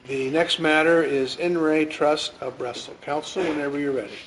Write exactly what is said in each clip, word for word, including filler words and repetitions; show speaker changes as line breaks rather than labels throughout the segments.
The next matter is In Re Trust of Bressel. Counsel, whenever you're ready.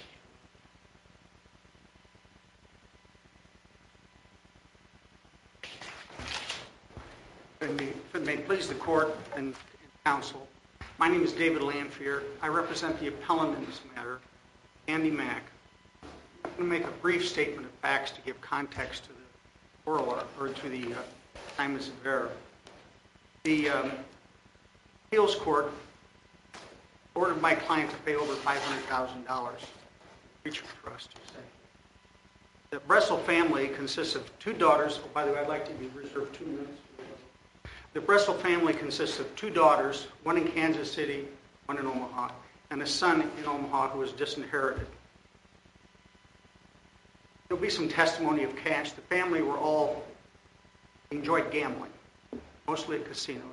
If it may please the court and counsel, my name is David Lanphier. I represent the appellant in this matter, Candy Mack. I'm going to make a brief statement of facts to give context to the oral or to the uh, assignments of error. The um, appeals court ordered my client to pay over five hundred thousand dollars. Breach of trust, you say. The Bressel family consists of two daughters. Oh, by the way, I'd like to be reserved two minutes. The Bressel family consists of two daughters, one in Kansas City, one in Omaha, and a son in Omaha who was disinherited. There'll be some testimony of cash. The family were all enjoyed gambling, mostly at casinos.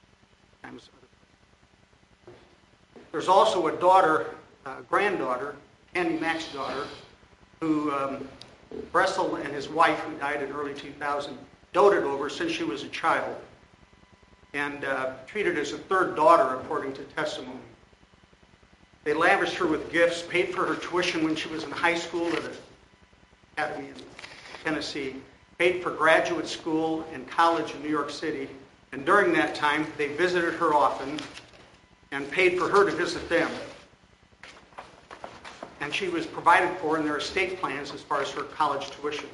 There's also a daughter, a granddaughter, Candy Mack's daughter, who um, Bressel and his wife, who died in early two thousand, doted over since she was a child, and uh, treated as a third daughter, according to testimony. They lavished her with gifts, paid for her tuition when she was in high school at an academy in Tennessee, paid for graduate school and college in New York City, and during that time, they visited her often and paid for her to visit them. And she was provided for in their estate plans as far as her college tuition.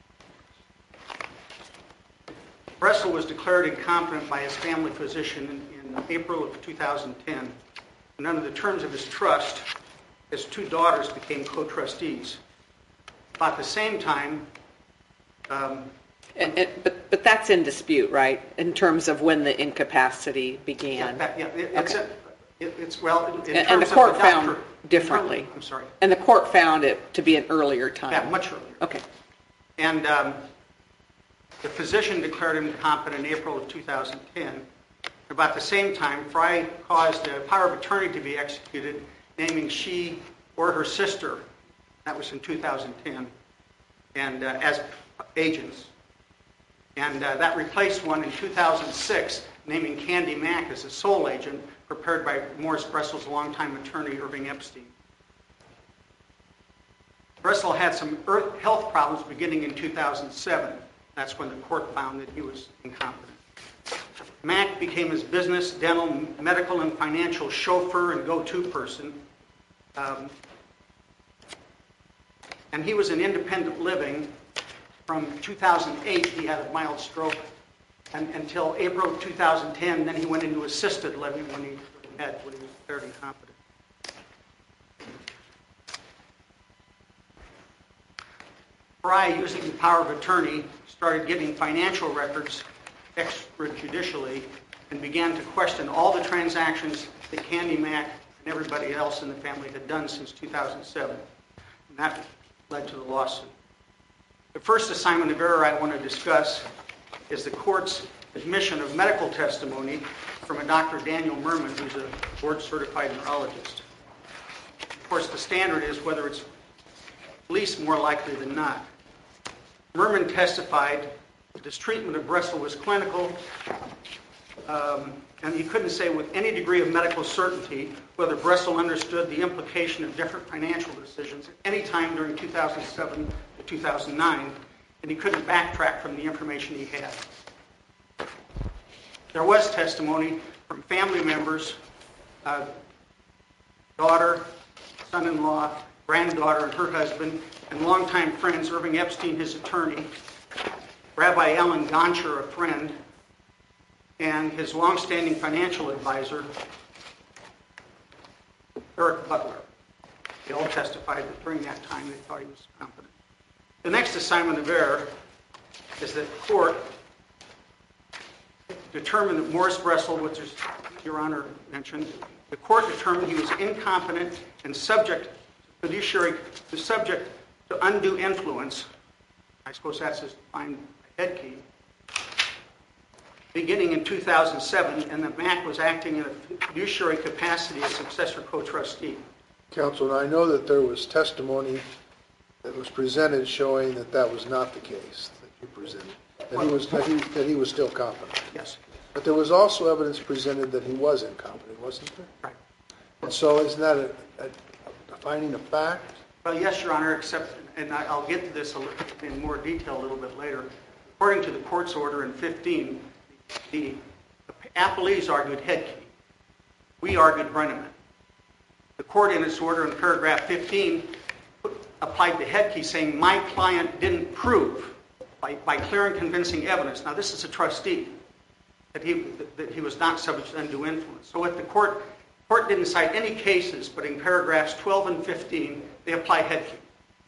Bressel was declared incompetent by his family physician in, in April of two thousand ten. And under the terms of his trust, his two daughters became co-trustees. About the same time... Um,
and, and, but, but that's in dispute, right, in terms of when the incapacity began?
Yeah, that, yeah it, it's,
okay.
a, it, it's, well... In, in
and,
terms
and the court
of the
found
doctor,
differently.
Terms, I'm sorry.
And the court found it to be an earlier time.
Yeah, much earlier.
Okay.
And um, the physician declared him incompetent in April of two thousand ten. About the same time, Fry caused a power of attorney to be executed, naming she or her sister, that was in two thousand ten, and uh, as agents. And uh, that replaced one in two thousand six, naming Candy Mack as a sole agent, prepared by Morris Bressel's longtime attorney, Irving Epstein. Bressel had some health problems beginning in two thousand seven. That's when the court found that he was incompetent. Mack became his business, dental, medical, and financial chauffeur and go-to person. Um, and he was in independent living. From two thousand eight, he had a mild stroke, and until April of two thousand ten, then he went into assisted living when he had when he was declared incompetent. Fry, using the power of attorney, started getting financial records extrajudicially and began to question all the transactions that Candy Mack and everybody else in the family had done since two thousand seven. And that led to the lawsuit. The first assignment of error I want to discuss is the court's admission of medical testimony from a Doctor Daniel Merman, who's a board-certified neurologist. Of course, the standard is whether it's at least more likely than not. Merman testified that his treatment of Bressel was clinical, um, and he couldn't say with any degree of medical certainty whether Bressel understood the implication of different financial decisions at any time during two thousand seven to two thousand nine, and he couldn't backtrack from the information he had. There was testimony from family members, uh, daughter, son-in-law, granddaughter, and her husband, and longtime friends, Irving Epstein, his attorney, Rabbi Ellen Goncher, a friend, and his longstanding financial advisor, Eric Butler. They all testified that during that time they thought he was competent. The next assignment of error is that the court determined that Morris Bressel, which is, Your Honor mentioned, the court determined he was incompetent and subject to fiduciary, to subject to undue influence. I suppose that's his defined head key. Beginning in two thousand seven, and that Mack was acting in a fiduciary capacity as successor co-trustee.
Counsel, I know that there was testimony that was presented showing that that was not the case that you presented, that he was that he, that he was still competent.
Yes.
But there was also evidence presented that he was incompetent, wasn't there?
Right.
And so isn't that a, a, a finding of fact?
Well, yes, Your Honor, except, and I- I'll get to this a little, in more detail a little bit later. According to the court's order in fifteen, the appellees argued Headkey. We argued Brenneman. The court in its order in paragraph fifteen applied the Headkey, saying my client didn't prove by, by clear and convincing evidence. Now, this is a trustee, that he, that he was not subject to undue influence. So what the court, court didn't cite any cases, but in paragraphs twelve and fifteen, they apply Headkey.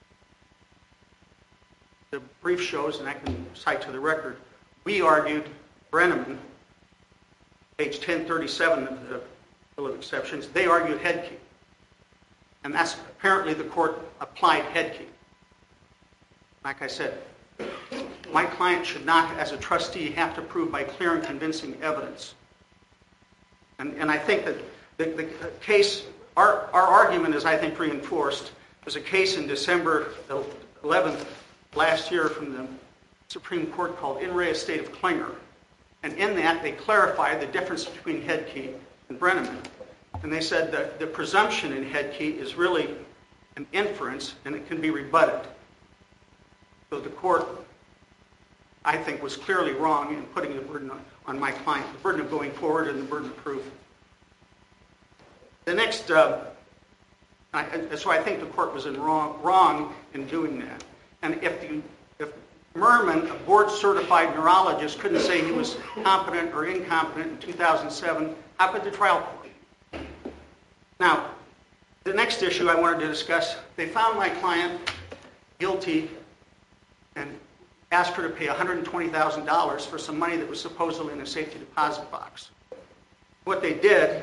The brief shows, and I can cite to the record, we argued Brenneman, page ten thirty-seven of the Bill of Exceptions, they argued Headkey. And that's apparently the court applied Headkey. Like I said, my client should not, as a trustee, have to prove by clear and convincing evidence. And, and I think that the, the case, our, our argument is, I think, reinforced. There's a case in December eleventh last year from the Supreme Court called In Re Estate of Klinger. And in that, they clarified the difference between Headkey and Brenneman. And they said that the presumption in Headkey is really an inference, and it can be rebutted. So the court, I think, was clearly wrong in putting the burden on, on my client, the burden of going forward and the burden of proof. The next, uh, I, so I think the court was in wrong, wrong in doing that. And if the if Merman, a board-certified neurologist, couldn't say he was competent or incompetent in two thousand seven, how could the trial court? Now, the next issue I wanted to discuss, they found my client guilty and asked her to pay one hundred twenty thousand dollars for some money that was supposedly in a safety deposit box. What they did,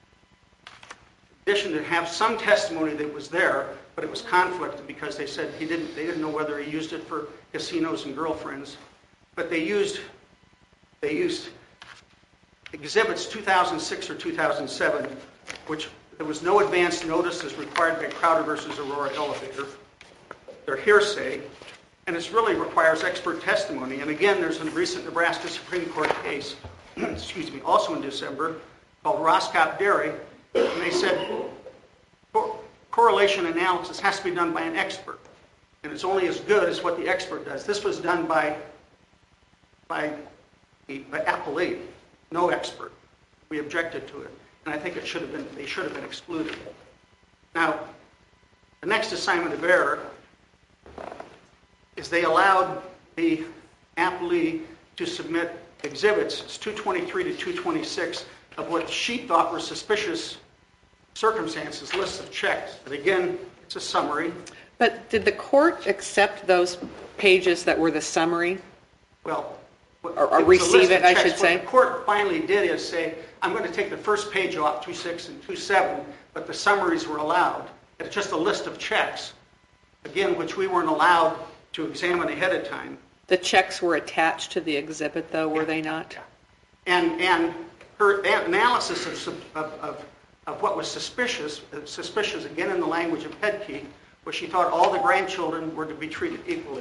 in addition to have some testimony that was there, but it was conflicted because they said he didn't, they didn't know whether he used it for casinos and girlfriends, but they used, they used exhibits two thousand six or two thousand seven, which there was no advance notice as required by Crowder versus Aurora Elevator. They're hearsay, and it really requires expert testimony. And again, there's a recent Nebraska Supreme Court case, excuse me, also in December, called Roscott Dairy, and they said cor- correlation analysis has to be done by an expert, and it's only as good as what the expert does. This was done by by the by appellee, no expert. We objected to it, and I think it should have been they should have been excluded. Now, the next assignment of error is they allowed the appellee to submit exhibits, it's two twenty-three to two twenty-six, of what she thought were suspicious circumstances, lists of checks. But again, it's a summary.
But did the court accept those pages that were the summary?
Well,
or, or
it was a
receive
list
it,
of
I
checks.
should say?
What the court finally did is say, I'm going to take the first page off, two six and two seven, but the summaries were allowed. It's just a list of checks, again, which we weren't allowed to examine ahead of time.
The checks were attached to the exhibit, though, were they not?
And and her analysis of, of, of, of what was suspicious, suspicious again in the language of Headkey, was she thought all the grandchildren were to be treated equally.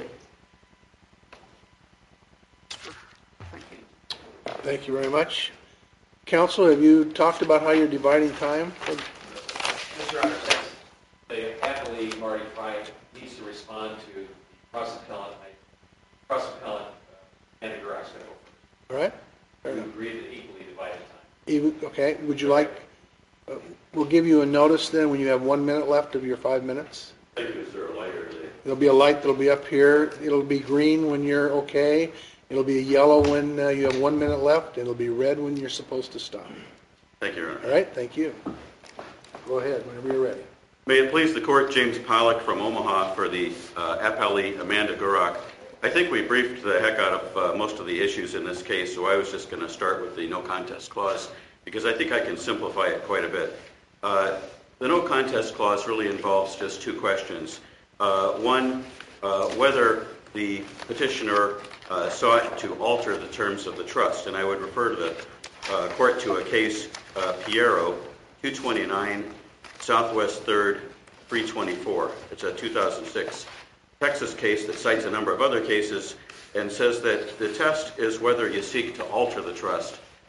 Thank you.
Thank you very much. Counsel, have you talked about how you're dividing time?
Mister Honor, the appellee, Marty Frye, needs to respond to cross-appellant, cross-appellant uh, Anna Garasco.
All right.
We agree to equally divided time.
Even, okay, would you like, uh, we'll give you a notice then when you have one minute left of your five minutes.
Thank you. Is there a lighter today?
There'll be a light that'll be up here. It'll be green when you're okay. It'll be yellow when uh, you have one minute left. It'll be red when you're supposed to stop.
Thank you, Your Honor.
All right, thank you. Go ahead, whenever you're ready.
May it please the court, James Pollack from Omaha for the uh, appellee, Amanda Gurak. I think we briefed the heck out of uh, most of the issues in this case, so I was just going to start with the no contest clause because I think I can simplify it quite a bit. Uh, the no contest clause really involves just two questions. Uh, one, uh, whether the petitioner uh, sought to alter the terms of the trust, and I would refer to the uh, court to a case, uh, Piero, two twenty-nine Southwest third, three twenty-four. It's a two thousand six Texas case that cites a number of other cases and says that the test is whether you seek to alter the trust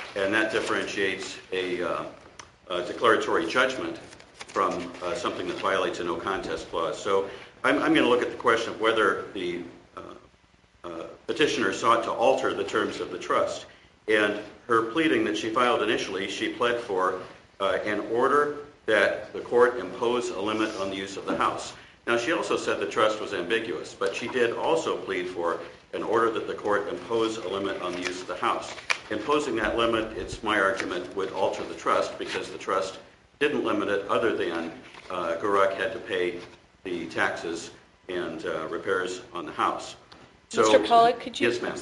and that differentiates a, uh, a declaratory judgment from uh, something that violates a no contest clause. So I'm, I'm going to look at the question of whether the uh, uh, petitioner sought to alter the terms of the trust. And her pleading that she filed initially, she pled for uh, an order that the court impose a limit on the use of the house. Now, she also said the trust was ambiguous, but she did also plead for an order that the court impose a limit on the use of the house. Imposing that limit, it's my argument, would alter the trust because the trust didn't limit it other than uh, Guruk had to pay the taxes and uh, repairs on the house. So,
Mister Pollack, could you...
Yes, ma'am.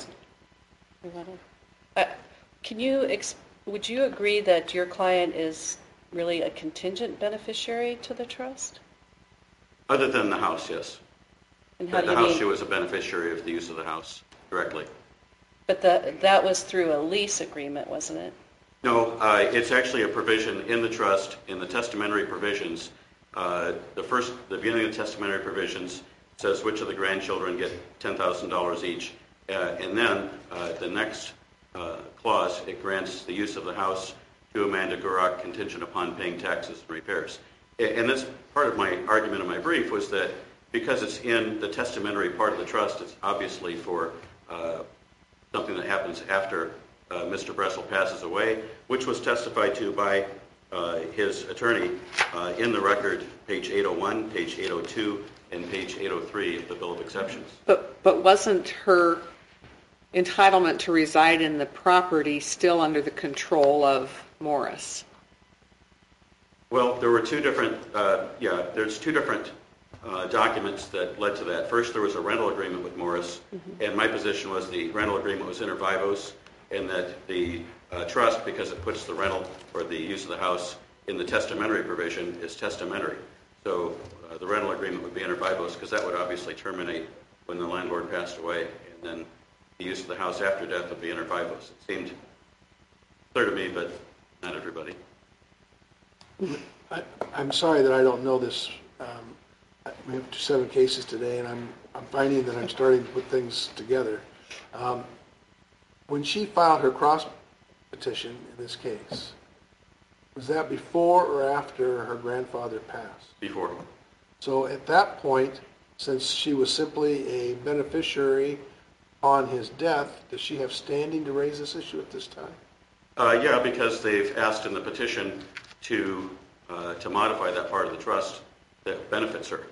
Uh, can you, ex- would you agree that your client is really a contingent beneficiary to the trust?
Other than the house, yes.
And how
At
do
the
you
house,
mean?
she was a beneficiary of the use of the house directly.
But the, that was through a lease agreement, wasn't it?
No, uh, it's actually a provision in the trust, in the testamentary provisions. Uh, the first, the beginning of the testamentary provisions says which of the grandchildren get ten thousand dollars each. Uh, and then uh, the next uh, clause, it grants the use of the house to Amanda Guruk contingent upon paying taxes and repairs. And that's part of my argument in my brief was that because it's in the testamentary part of the trust, it's obviously for uh, something that happens after uh, Mister Bressel passes away, which was testified to by uh, his attorney uh, in the record, page eight oh one, page eight oh two, and page eight oh three of the Bill of Exceptions.
But but wasn't her entitlement to reside in the property still under the control of Morris?
Well, there were two different, uh, yeah, there's two different uh, documents that led to that. First, there was a rental agreement with Morris, mm-hmm. and my position was the rental agreement was inter vivos, and that the uh, trust, because it puts the rental or the use of the house in the testamentary provision, is testamentary. So uh, the rental agreement would be inter vivos, because that would obviously terminate when the landlord passed away, and then the use of the house after death would be inter vivos. It seemed clear to me, but not everybody.
I, I'm sorry that I don't know this. Um, we have seven cases today, and I'm I'm finding that I'm starting to put things together. Um, when she filed her cross petition in this case, was that before or after her grandfather passed?
Before.
So at that point, since she was simply a beneficiary on his death, does she have standing to raise this issue at this time?
Uh, yeah, because they've asked in the petition to uh, to modify that part of the trust that benefits her.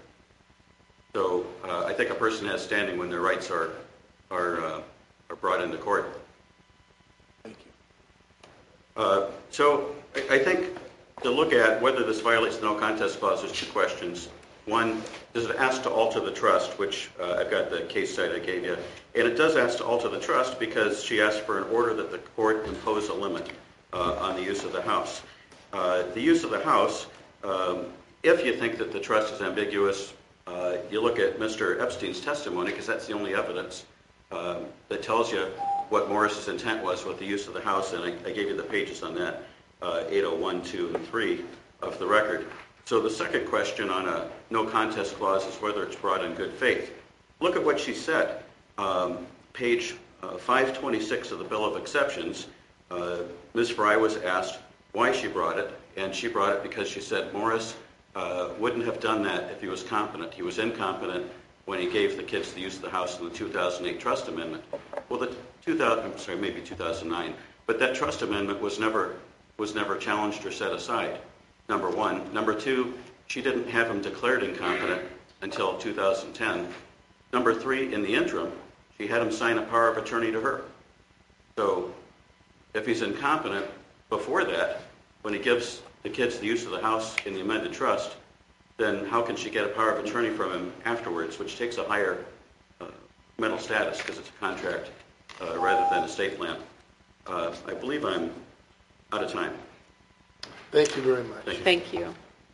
So uh, I think a person has standing when their rights are are uh, are brought into court.
Thank you.
Uh, so I, I think to look at whether this violates the no contest clause, there's two questions. One, does it ask to alter the trust, which uh, I've got the case site I gave you, and it does ask to alter the trust because she asked for an order that the court impose a limit uh, on the use of the house. Uh, the use of the house, um, if you think that the trust is ambiguous, uh, you look at Mister Epstein's testimony because that's the only evidence um, that tells you what Morris's intent was with the use of the house, and I, I gave you the pages on that, uh, eight oh one, two, and three of the record. So the second question on a no contest clause is whether it's brought in good faith. Look at what she said. Um, page uh, five twenty-six of the Bill of Exceptions, uh, Miz Fry was asked why she brought it, and she brought it because she said Morris uh, wouldn't have done that if he was competent. He was incompetent when he gave the kids the use of the house in the two thousand eight Trust Amendment. Well, the two thousand, I'm sorry, maybe two thousand nine, but that Trust Amendment was never was never challenged or set aside. Number one. Number two, she didn't have him declared incompetent until two thousand ten. Number three, in the interim, she had him sign a power of attorney to her. So if he's incompetent before that, when he gives the kids the use of the house in the amended trust, then how can she get a power of attorney from him afterwards, which takes a higher uh, mental status because it's a contract uh, rather than a estate plan? Uh, I believe I'm out of time.
Thank you very much.
Thank you.
Thank you.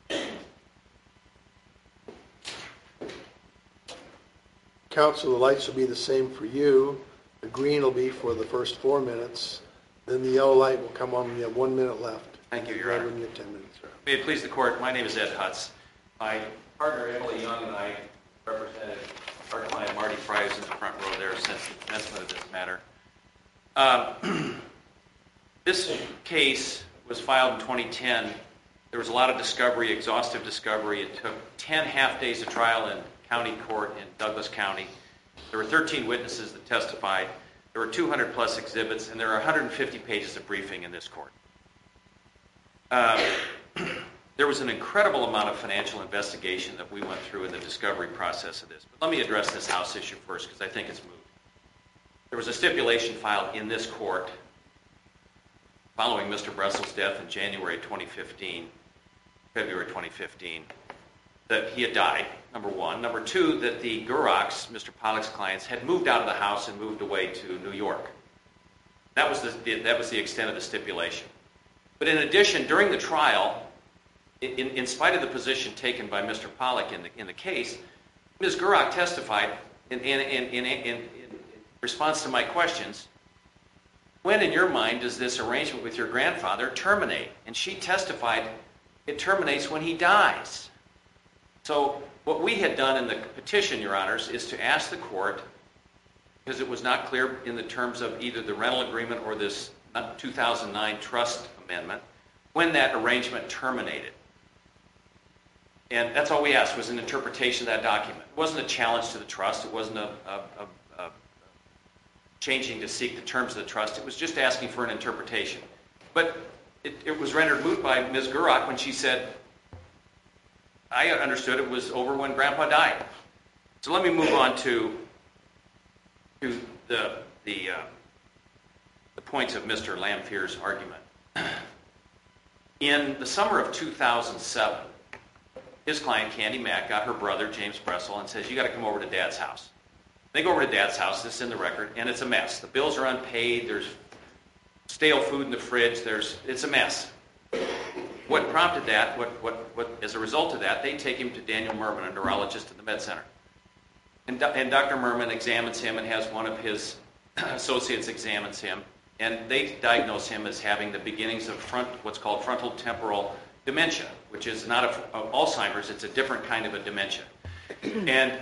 Council, the lights will be the same for you. The green will be for the first four minutes. Then the yellow light will come on when you have one minute left.
Thank you, Your
Red
Honor.
when you have ten minutes left.
May it please the court, my name is Ed Hutz. My partner Emily Young and I represented our client Marty Fry, who's in the front row there since the commencement of this matter. Um, This case was filed in twenty ten. There was a lot of discovery, exhaustive discovery. It took ten half days of trial in county court in Douglas County. There were thirteen witnesses that testified. There were two hundred plus exhibits, and there are one hundred fifty pages of briefing in this court. Uh, there was an incredible amount of financial investigation that we went through in the discovery process of this. But let me address this House issue first, because I think it's moot. There was a stipulation filed in this court following Mister Bressel's death in January twenty fifteen, February twenty fifteen, that he had died, number one. Number two, that the Gurocks, Mister Pollock's clients, had moved out of the house and moved away to New York. That was the, that was the extent of the stipulation. But in addition, during the trial, in, in spite of the position taken by Mister Pollock in the, in the case, Miz Gurock testified in, in, in, in, in, in response to my questions, when in your mind does this arrangement with your grandfather terminate? And she testified, it terminates when he dies. So what we had done in the petition, Your Honors, is to ask the court, because it was not clear in the terms of either the rental agreement or this two thousand nine trust amendment, when that arrangement terminated. And that's all we asked, was an interpretation of that document. It wasn't a challenge to the trust. It wasn't a, a, a, a changing to seek the terms of the trust. It was just asking for an interpretation. But it, it was rendered moot by Miz Gurock when she said, I understood it was over when Grandpa died. So let me move on to, to the, the, uh, the points of Mister Lamphier's argument. In the summer of two thousand seven, his client, Candy Mack, got her brother, James Bressel, and says, you got to come over to Dad's house. They go over to Dad's house, this is in the record, and it's a mess. The bills are unpaid, there's stale food in the fridge, there's it's a mess. What prompted that, what, what, what, as a result of that, they take him to Daniel Merman, a neurologist at the Med Center. And, and Doctor Merman examines him and has one of his associates examines him, and they diagnose him as having the beginnings of front, what's called frontal temporal dementia, which is not a, a Alzheimer's, it's a different kind of a dementia. And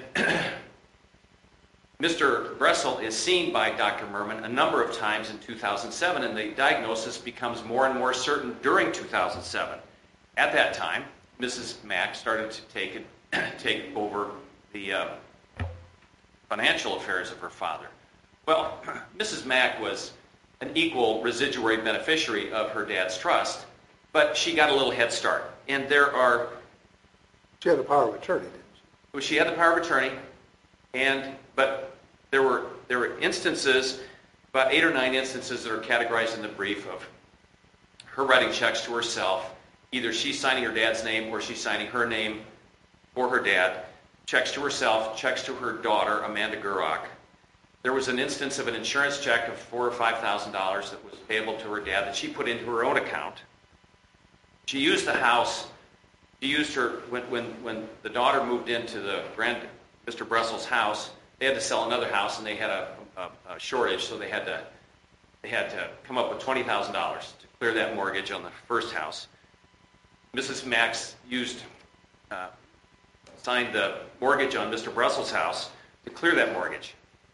Mister Bressel is seen by Doctor Merman a number of times in two thousand seven, and the diagnosis becomes more and more certain during two thousand seven. At that time, Missus Mack started to take it, take over the uh, financial affairs of her father. Well, Missus Mack was an equal residuary beneficiary of her dad's trust, but she got a little head start. And there are...
She had the power of attorney, didn't she?
Well, she had the power of attorney, and but there were there were instances, about eight or nine instances that are categorized in the brief of her writing checks to herself. Either she's signing her dad's name or she's signing her name for her dad. Checks to herself, checks to her daughter, Amanda Gurock. There was an instance of an insurance check of four or five thousand dollars that was payable to her dad that she put into her own account. She used the house. She used her when when when the daughter moved into the grand Mister Bressel's house. They had to sell another house, and they had a, a, a shortage, so they had to they had to come up with twenty thousand dollars to clear that mortgage on the first house. Missus Max used uh, signed the mortgage on Mister Bressel's house to clear that mortgage.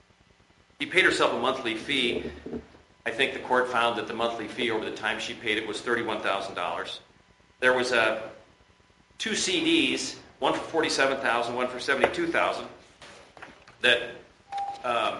She paid herself a monthly fee. I think the court found that the monthly fee over the time she paid it was thirty-one thousand dollars. There was a two C Ds, one for forty-seven thousand dollars, one for seventy-two thousand dollars, that um,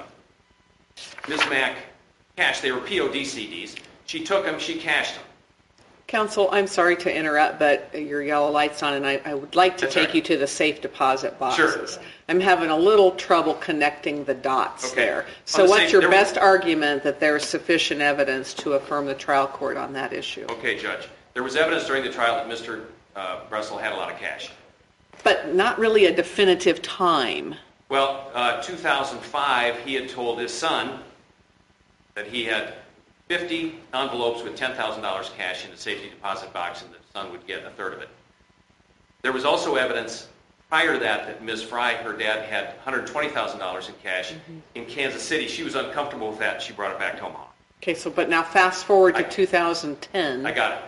Miz Mack cashed. They were P O D C Ds. She took them, she cashed them.
Counsel, I'm sorry to interrupt, but your yellow light's on, and I, I would like to
That's
take
right.
you to the safe deposit boxes.
Sure.
I'm having a little trouble connecting the dots
Okay.
there.
On
So
the
what's
safe-
your
there
best
were-
argument that there's sufficient evidence to affirm the trial court on that issue?
Okay, Judge. There was evidence during the trial that Mister Uh, Bressel had a lot of cash.
But not really a definitive time.
Well, uh, two thousand five, he had told his son that he had fifty envelopes with ten thousand dollars cash in the safety deposit box, and the son would get a third of it. There was also evidence prior to that that Miz Fry, her dad, had one hundred twenty thousand dollars in cash mm-hmm. in Kansas City. She was uncomfortable with that, and she brought it back to Omaha.
Okay, so but now fast forward to
I,
two thousand ten.
I got it.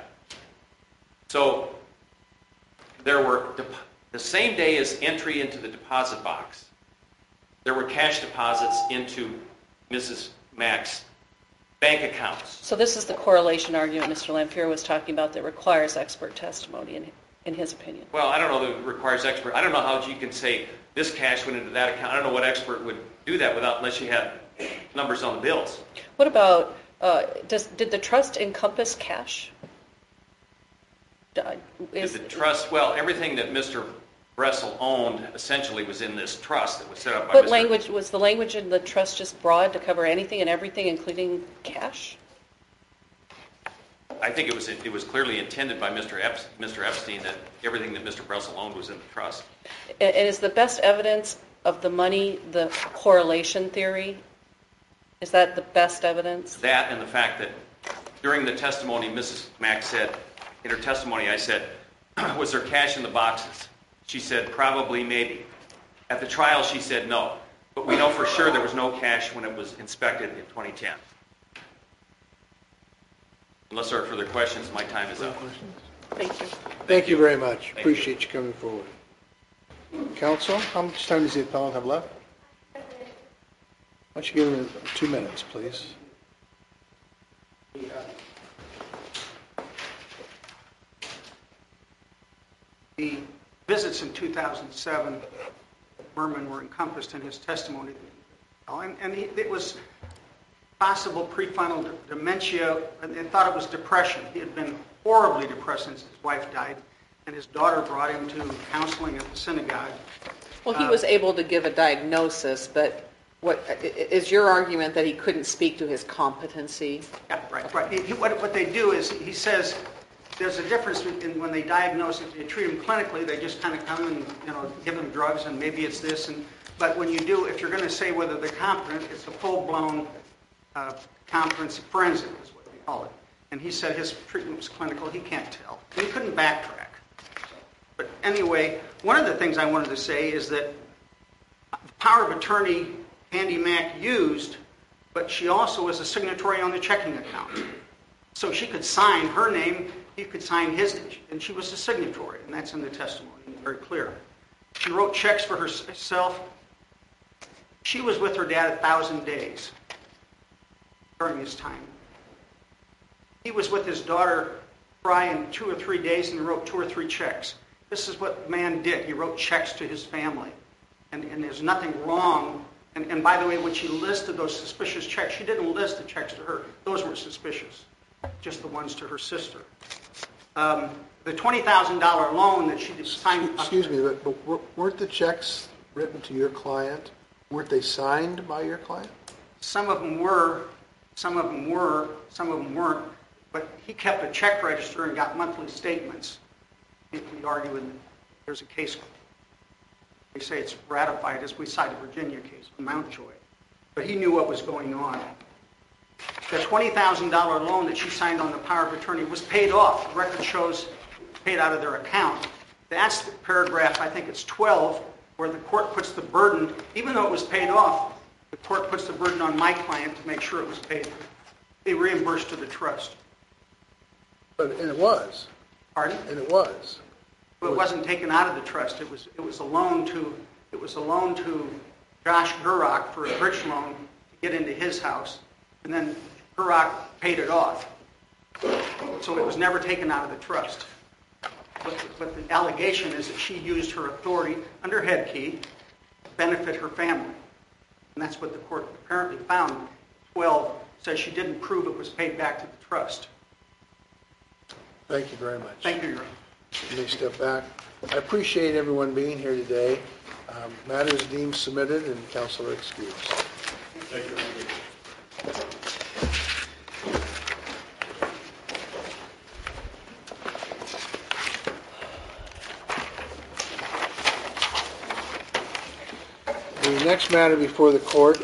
So there were, the same day as entry into the deposit box, there were cash deposits into Missus Mack's bank accounts.
So this is the correlation argument Mister Lanfear was talking about that requires expert testimony, in, in his opinion.
Well, I don't know that it requires expert. I don't know how you can say this cash went into that account. I don't know what expert would do that without unless you had numbers on the bills.
What about, uh, does, did the trust encompass cash? Uh, Is,
Did the trust, well, everything that Mister Bressel owned essentially was in this trust that was set up by
What
Mister
language, was the language in the trust just broad to cover anything and everything, including cash?
I think it was it was clearly intended by Mister Ep, Mister Epstein that everything that Mister Bressel owned was in the trust.
And and is the best evidence of the money the correlation theory? Is that the best evidence?
That and the fact that during the testimony, Missus Mack said, in her testimony, I said, was there cash in the boxes? She said, probably, maybe. At the trial, she said no. But we know for sure there was no cash when it was inspected in twenty ten. Unless there are further questions, my time is up.
Thank you.
Thank you very much.
Thank
Appreciate you coming forward. Counsel, how much time does the appellant have left? Why don't you give him two minutes, please?
The visits in two thousand seven, Berman, were encompassed in his testimony. And, and he, it was possible prefrontal d- dementia, and they thought it was depression. He had been horribly depressed since his wife died, and his daughter brought him to counseling at the synagogue.
Well, he
Uh,
was able to give a diagnosis, but what i- i- is your argument that he couldn't speak to his competency?
Yeah, right, right. He, he- what, what they do is, he says, there's a difference in when they diagnose it, they treat them clinically, they just kind of come and, you know, give them drugs, and maybe it's this, and but when you do, if you're going to say whether they're competent, it's a full-blown uh, competence forensic, is what they call it. And he said his treatment was clinical, he can't tell. And he couldn't backtrack. But anyway, one of the things I wanted to say is that the power of attorney Andy Mack used, but she also was a signatory on the checking account. So she could sign her name, he could sign his, and she was a signatory, and that's in the testimony, very clear. She wrote checks for herself. She was with her dad a thousand days during his time. He was with his daughter Fry in two or three days and wrote two or three checks. This is what the man did. He wrote checks to his family. And, and there's nothing wrong. And, and by the way, when she listed those suspicious checks, she didn't list the checks to her. Those weren't suspicious, just the ones to her sister. Um, the twenty thousand dollars loan that she signed...
Excuse me, but, but wer- weren't the checks written to your client, weren't they signed by your client?
Some of them were, some of them were, some of them weren't. But he kept a check register and got monthly statements. We argue in, there's a case, they say it's ratified, as we cite a Virginia case, Mountjoy. But he knew what was going on. The twenty thousand dollars loan that she signed on the power of attorney was paid off. The record shows paid out of their account. That's the paragraph, I think it's twelve, where the court puts the burden, even though it was paid off, the court puts the burden on my client to make sure it was paid. They reimbursed to the trust.
But, and it was,
Pardon?
and it was.
But it wasn't taken out of the trust. It was it was a loan to it was a loan to Josh Gurrock for a bridge loan to get into his house, and then Gurrock paid it off. So it was never taken out of the trust. But, but the allegation is that she used her authority under head key to benefit her family, and that's what the court apparently found. twelve says she didn't prove it was paid back to the trust.
Thank you very much.
Thank you, Your Honor.
You may step back. I appreciate everyone being here today. Um, Matters deemed submitted and counsel are excused. The next matter before the court